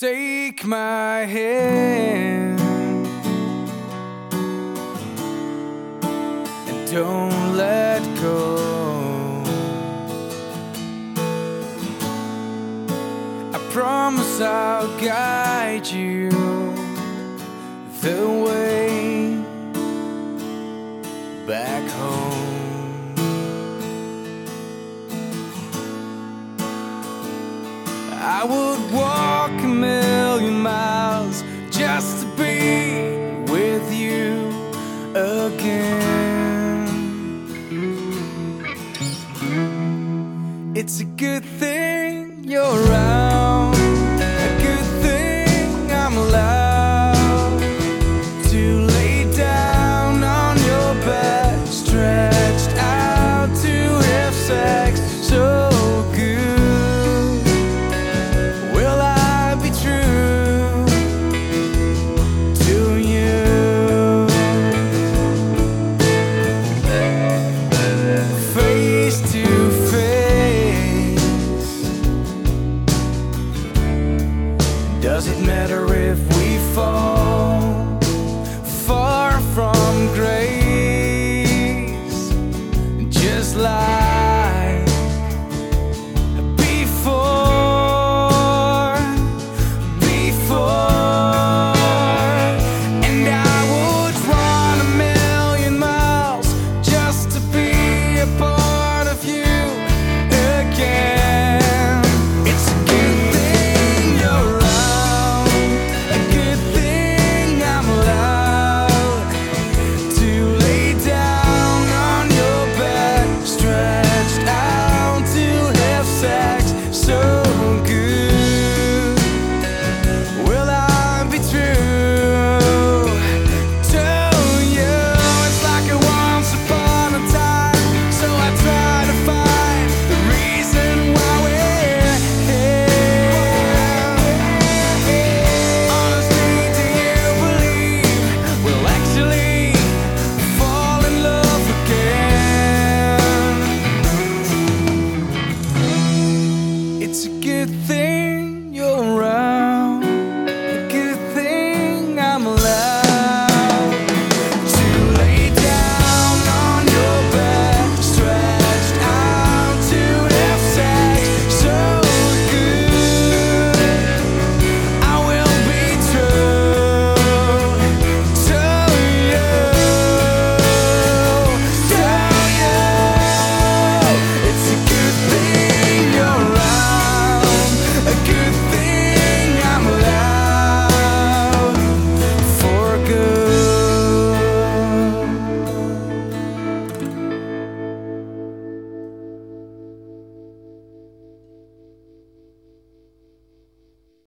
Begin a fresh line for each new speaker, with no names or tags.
Take my hand and don't let go. I promise I'll guide you the way back home. I would walk a million miles just to be with you again. It's a good thing you're around, a good thing I'm allowed to lay down on your back, stretched out to have sex so good. Does it matter if we fall far from grace? Just like